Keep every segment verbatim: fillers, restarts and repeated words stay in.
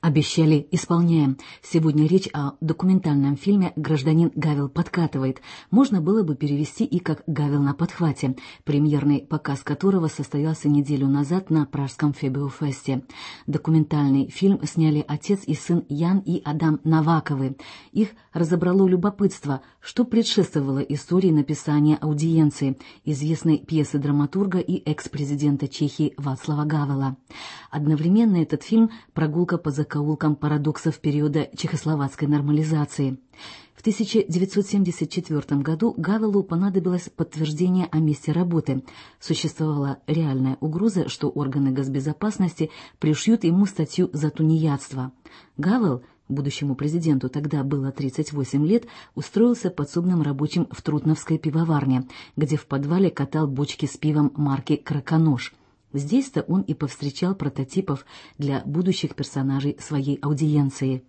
Обещали, исполняем. Сегодня речь о документальном фильме «Гражданин Гавел подкатывает». Можно было бы перевести и как «Гавел на подхвате», премьерный показ которого состоялся неделю назад на Пражском Фебиофесте. Документальный фильм сняли отец и сын Ян и Адам Наваковы. Их разобрало любопытство, что предшествовало истории написания «Аудиенции», известной пьесы драматурга и экс-президента Чехии Václava Гавела. Одновременно этот фильм – прогулка по закоулкам парадоксов периода чехословацкой нормализации. В тысяча девятьсот семьдесят четвёртом году Гавелу понадобилось подтверждение о месте работы. Существовала реальная угроза, что органы госбезопасности пришьют ему статью за тунеядство. Гавел, будущему президенту тогда было тридцать восемь лет, устроился подсобным рабочим в Трутновской пивоварне, где в подвале катал бочки с пивом марки «Краконож». Здесь-то он и повстречал прототипов для будущих персонажей своей аудиенции.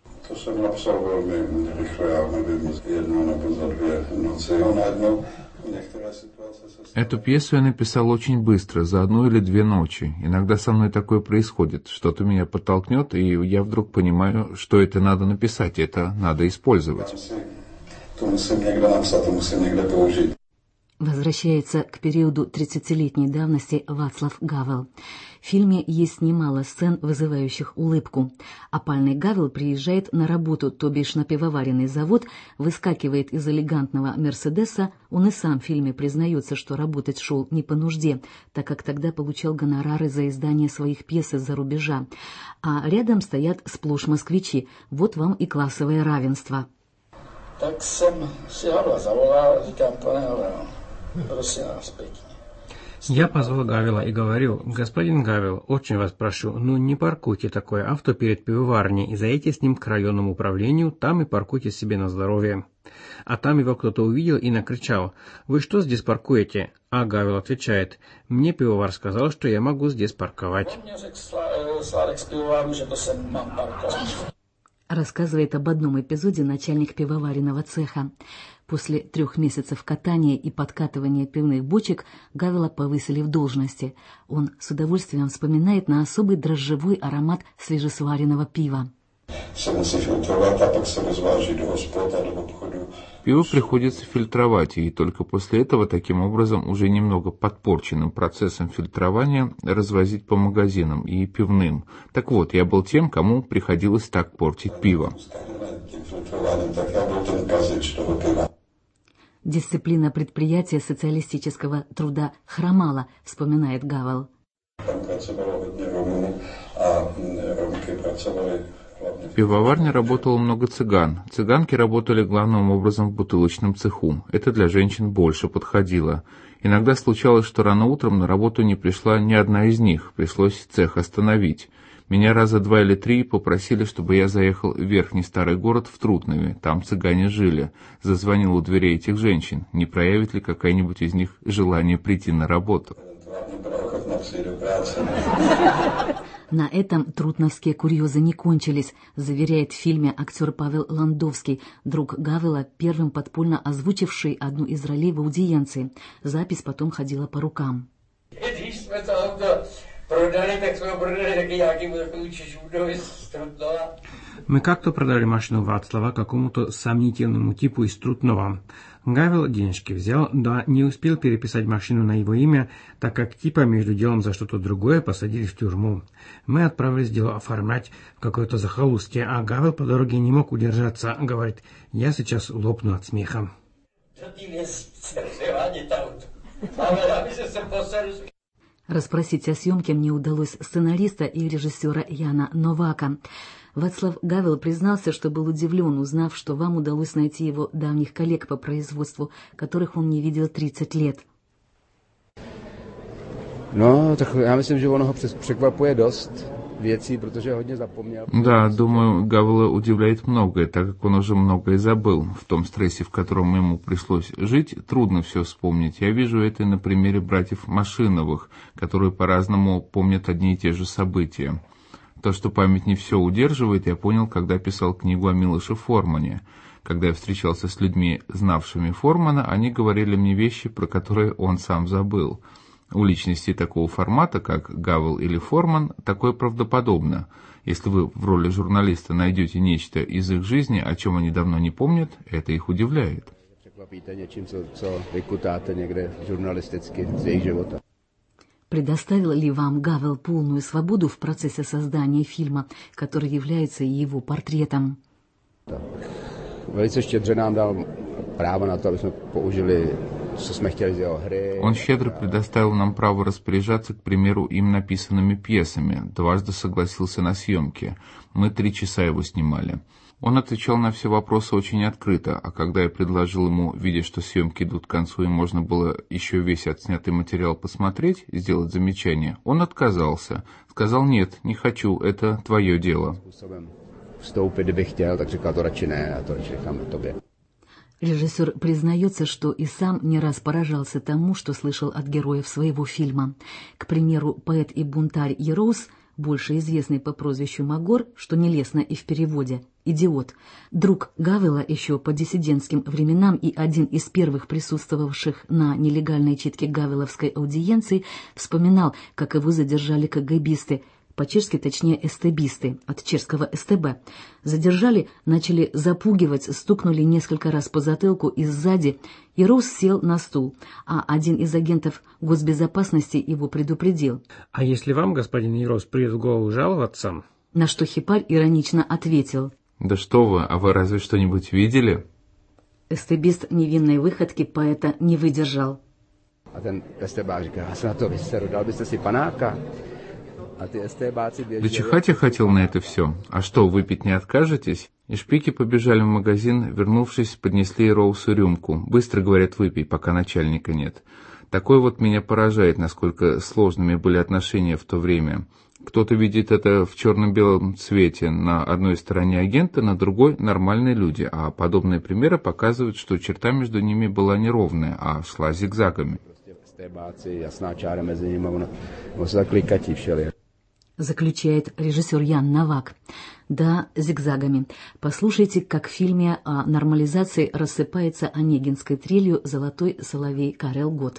Эту пьесу я написал очень быстро, за одну или две ночи. Иногда со мной такое происходит. Что-то меня подтолкнет, и я вдруг понимаю, что это надо написать, это надо использовать. Возвращается к периоду тридцатилетней давности Václav Гавел. В фильме есть немало сцен, вызывающих улыбку. Опальный Гавел приезжает на работу, то бишь на пивоваренный завод, выскакивает из элегантного «Мерседеса». Он и сам в фильме признается, что работать шел не по нужде, так как тогда получал гонорары за издание своих пьес из-за рубежа. А рядом стоят сплошь москвичи. Вот вам и классовое равенство. Так jsem si Havla zavolal, říkám, pane Havel, prosím vás pěkně. Я позвал Гавела и говорю: господин Гавел, очень вас прошу, ну не паркуйте такое авто перед пивоварней и заедьте с ним к районному управлению, там и паркуйте себе на здоровье. А там его кто-то увидел и накричал: вы что здесь паркуете? А Гавел отвечает: мне пивовар сказал, что я могу здесь парковать. Рассказывает об одном эпизоде начальник пивоваренного цеха. После трех месяцев катания и подкатывания пивных бочек Гавела повысили в должности. Он с удовольствием вспоминает на особый дрожжевой аромат свежесваренного пива. Пиво приходится фильтровать, и только после этого таким образом уже немного подпорченным процессом фильтрования развозить по магазинам и пивным. Так вот, я был тем, кому приходилось так портить пиво. Дисциплина предприятия социалистического труда хромала, вспоминает Гавел. В пивоварне работало много цыган. Цыганки работали главным образом в бутылочном цеху. Это для женщин больше подходило. Иногда случалось, что рано утром на работу не пришла ни одна из них. Пришлось цех остановить. Меня раза два или три попросили, чтобы я заехал в верхний старый город в Трутнове. Там цыгане жили. Зазвонил у дверей этих женщин. Не проявит ли какая-нибудь из них желание прийти на работу? На этом трутновские курьезы не кончились, заверяет в фильме актер Павел Ландовский, друг Гавела, первым подпольно озвучивший одну из ролей в аудиенции. Запись потом ходила по рукам. Мы как-то продали машину Václava какому-то сомнительному типу из Трутнова. Гавел денежки взял, да не успел переписать машину на его имя, так как типа между делом за что-то другое посадили в тюрьму. Мы отправились дело оформлять в какое-то захолустье, а Гавел по дороге не мог удержаться. Говорит: я сейчас лопну от смеха. Расспросить о съемке мне удалось сценариста и режиссера Яна Новака. Václav Гавел признался, что был удивлен, узнав, что вам удалось найти его давних коллег по производству, которых он не видел тридцать лет. No, tak já myslím, že ono ho překvapuje dost věcí, protože hodně zapomněl. Да, думаю, Гавела удивляет многое, так как он уже многое забыл. В том стрессе, в котором ему пришлось жить, трудно все вспомнить. Я вижу это на примере братьев Машиновых, которые по-разному помнят одни и те же события. То, что память не все удерживает, я понял, когда писал книгу о Милоше Формане. Когда я встречался с людьми, знавшими Формана, они говорили мне вещи, про которые он сам забыл. У личностей такого формата, как Гавел или Форман, такое правдоподобно. Если вы в роли журналиста найдете нечто из их жизни, о чем они давно не помнят, это их удивляет. Предоставил ли вам Гавел полную свободу в процессе создания фильма, который является его портретом? Velice štědře nám dal právo na to, aby jsme použili, co jsme chtěli z jeho hry. Он щедро предоставил нам право распоряжаться, к примеру, им написанными пьесами, дважды согласился на съемки. Мы три часа его снимали. Он отвечал на все вопросы очень открыто, а когда я предложил ему, видя, что съемки идут к концу и можно было еще весь отснятый материал посмотреть, сделать замечание, он отказался. Сказал: «Нет, не хочу, это твое дело». Vstoupit, kdyby chtěl, tak říkal: to radši ne, a to radši nechám na tobě. Режиссер признается, что и сам не раз поражался тому, что слышал от героев своего фильма. К примеру, поэт и бунтарь Ероус, больше известный по прозвищу Магор, что нелестно и в переводе, идиот, друг Гавела еще по диссидентским временам и один из первых присутствовавших на нелегальной читке гавеловской аудиенции, вспоминал, как его задержали КГБисты, по-чешски точнее эстебисты, от чешского СТБ. Задержали, начали запугивать, стукнули несколько раз по затылку и сзади, и Роуз сел на стул, а один из агентов госбезопасности его предупредил. «А если вам, господин Ероус, придет в голову жаловаться?» На что Хипарь иронично ответил: «Да что вы, а вы разве что-нибудь видели?» Эстебист невинной выходки поэта не выдержал. A ten estebák říká: já se na to vyseru, dal byste si panáka? Да чихать я хотел на это все. А что, выпить не откажетесь? И шпики побежали в магазин, вернувшись, поднесли Роусу рюмку. Быстро, говорят, выпей, пока начальника нет. Такое вот меня поражает, насколько сложными были отношения в то время. Кто-то видит это в черно-белом цвете. На одной стороне агенты, на другой нормальные люди. А подобные примеры показывают, что черта между ними была неровная, а шла зигзагами. Заключает режиссер Ян Новак. Да, зигзагами. Послушайте, как в фильме о нормализации рассыпается онегинской трелью «Золотой соловей» Карел Готт.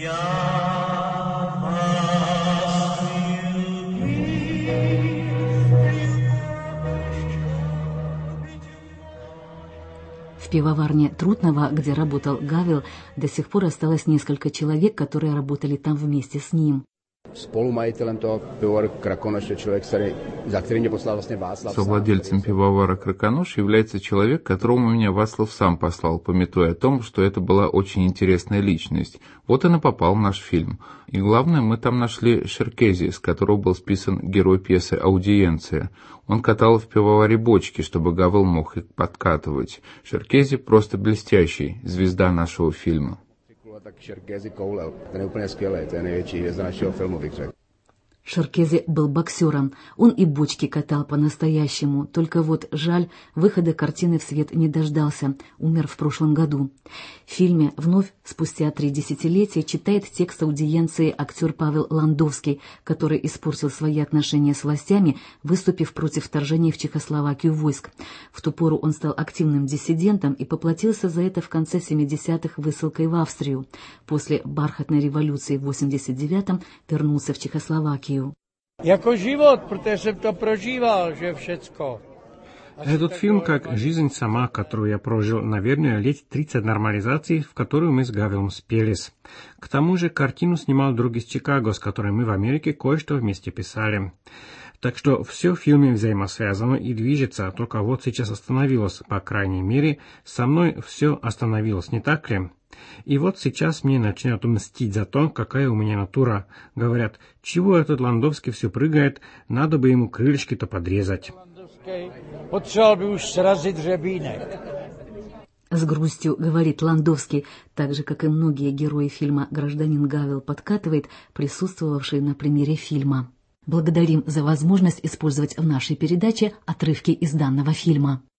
В пивоварне Трутнова, где работал Гавел, до сих пор осталось несколько человек, которые работали там вместе с ним. Spolumajitelem toho pivovaru Krakonoš je člověk, za který mě poslal vlastně Václav. Совладельцем пивовара Краконош является человек, которому меня Вацлав сам послал, памятуя о том, что это была очень интересная личность. Вот он и попал в наш фильм. И главное, мы там нашли Шеркези, с которого был списан герой пьесы «Аудиенция». Он катал в пивоваре бочки, чтобы Гавел мог их подкатывать. Шеркези просто блестящий, звезда нашего фильма. Tak Šerkezi koulel, ten je úplně skvělý, to je největší hvězda našeho filmu, bych řekl. Шеркези был боксером, он и бочки катал по-настоящему, только вот жаль, выхода картины в свет не дождался, умер в прошлом году. В фильме вновь, спустя три десятилетия, читает текст аудиенции актер Павел Ландовский, который испортил свои отношения с властями, выступив против вторжения в Чехословакию войск. В ту пору он стал активным диссидентом и поплатился за это в конце семидесятых высылкой в Австрию. После бархатной революции в восемьдесят девятом вернулся в Чехословакию. Jako život, protože jsem to prožíval, že všecko. Этот фильм как жизнь сама, которую я прожил, наверное, лет тридцать нормализации, в которую мы с Гавелом спелись. К тому же картину снимал друг из Чикаго, с которым мы в Америке кое-что вместе писали. Так что все в фильме взаимосвязано и движется, только вот сейчас остановилось, по крайней мере, со мной все остановилось, не так ли? И вот сейчас мне начинают мстить за то, какая у меня натура. Говорят: чего этот Ландовский все прыгает, надо бы ему крылышки-то подрезать. Potřeboval by už srazit řebínek. С грустью говорит Ландовский, так же, как и многие герои фильма «Гражданин Гавел подкатывает», присутствовавшие на премьере фильма. Благодарим за возможность использовать в нашей передаче отрывки из данного фильма.